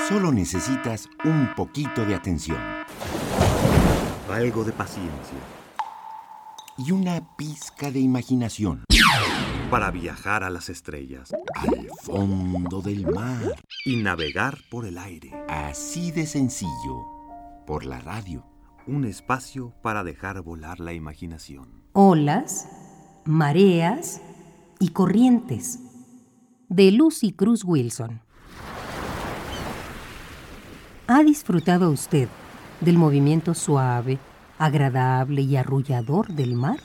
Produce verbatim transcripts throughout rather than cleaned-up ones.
Solo necesitas un poquito de atención, algo de paciencia y una pizca de imaginación para viajar a las estrellas, al fondo del mar y navegar por el aire. Así de sencillo, por la radio. Un espacio para dejar volar la imaginación. Olas, mareas y corrientes, de Lucy Cruz Wilson. ¿Ha disfrutado usted del movimiento suave, agradable y arrullador del mar?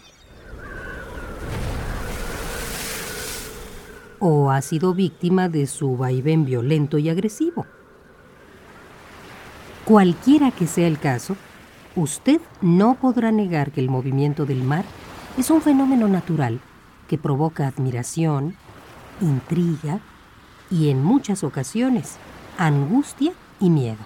¿O ha sido víctima de su vaivén violento y agresivo? Cualquiera que sea el caso, usted no podrá negar que el movimiento del mar es un fenómeno natural que provoca admiración, intriga y, en muchas ocasiones, angustia y miedo.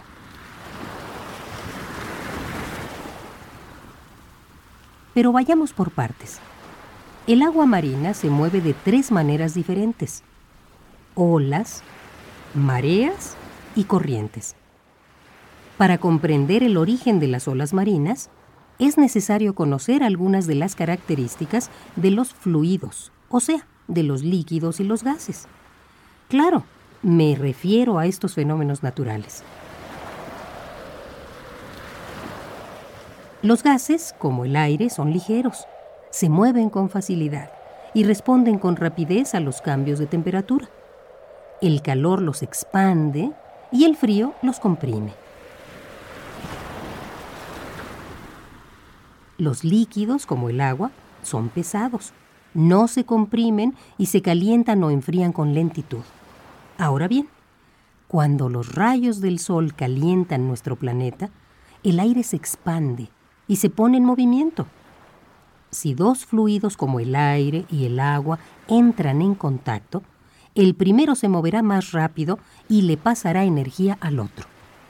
Pero vayamos por partes. El agua marina se mueve de tres maneras diferentes: olas, mareas y corrientes. Para comprender el origen de las olas marinas, es necesario conocer algunas de las características de los fluidos, o sea, de los líquidos y los gases. Claro, me refiero a estos fenómenos naturales. Los gases, como el aire, son ligeros, se mueven con facilidad y responden con rapidez a los cambios de temperatura. El calor los expande y el frío los comprime. Los líquidos, como el agua, son pesados, no se comprimen y se calientan o enfrían con lentitud. Ahora bien, cuando los rayos del sol calientan nuestro planeta, el aire se expande y se pone en movimiento. Si dos fluidos como el aire y el agua entran en contacto, el primero se moverá más rápido y le pasará energía al otro.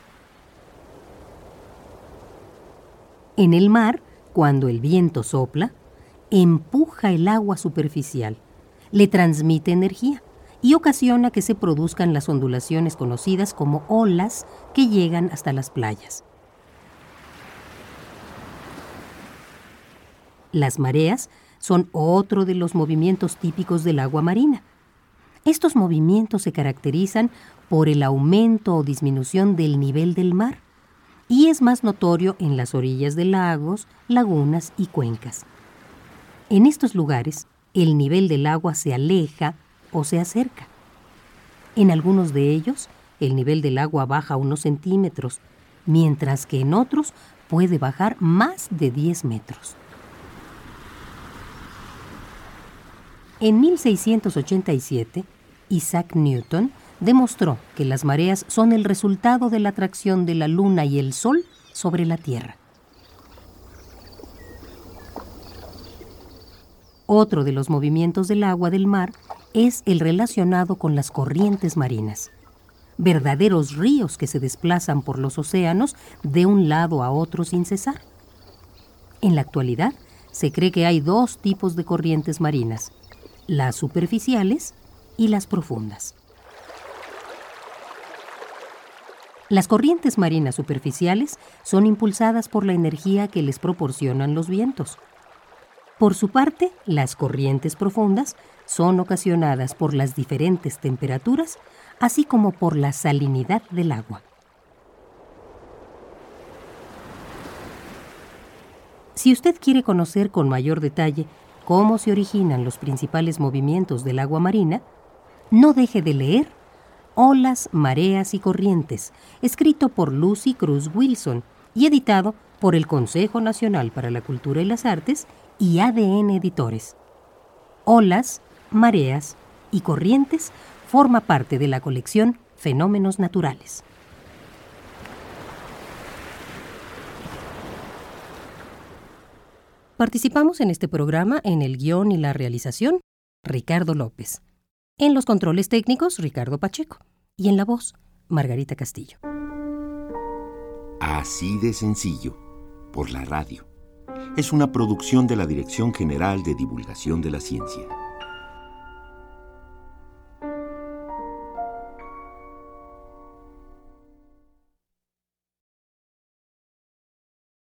En el mar, cuando el viento sopla, empuja el agua superficial, le transmite energía y ocasiona que se produzcan las ondulaciones conocidas como olas que llegan hasta las playas. Las mareas son otro de los movimientos típicos del agua marina. Estos movimientos se caracterizan por el aumento o disminución del nivel del mar y es más notorio en las orillas de lagos, lagunas y cuencas. En estos lugares, el nivel del agua se aleja o se acerca. En algunos de ellos, el nivel del agua baja unos centímetros, mientras que en otros puede bajar más de diez metros. En mil seiscientos ochenta y siete, Isaac Newton demostró que las mareas son el resultado de la atracción de la Luna y el Sol sobre la Tierra. Otro de los movimientos del agua del mar es el relacionado con las corrientes marinas, verdaderos ríos que se desplazan por los océanos de un lado a otro sin cesar. En la actualidad, se cree que hay dos tipos de corrientes marinas: las superficiales y las profundas. Las corrientes marinas superficiales son impulsadas por la energía que les proporcionan los vientos. Por su parte, las corrientes profundas son ocasionadas por las diferentes temperaturas, así como por la salinidad del agua. Si usted quiere conocer con mayor detalle cómo se originan los principales movimientos del agua marina, no deje de leer Olas, mareas y corrientes, escrito por Lucy Cruz Wilson y editado por el Consejo Nacional para la Cultura y las Artes y A D N Editores. Olas, mareas y corrientes forma parte de la colección Fenómenos Naturales. Participamos en este programa en el guión y la realización, Ricardo López. En los controles técnicos, Ricardo Pacheco. Y en la voz, Margarita Castillo. Así de sencillo, por la radio. Es una producción de la Dirección General de Divulgación de la Ciencia.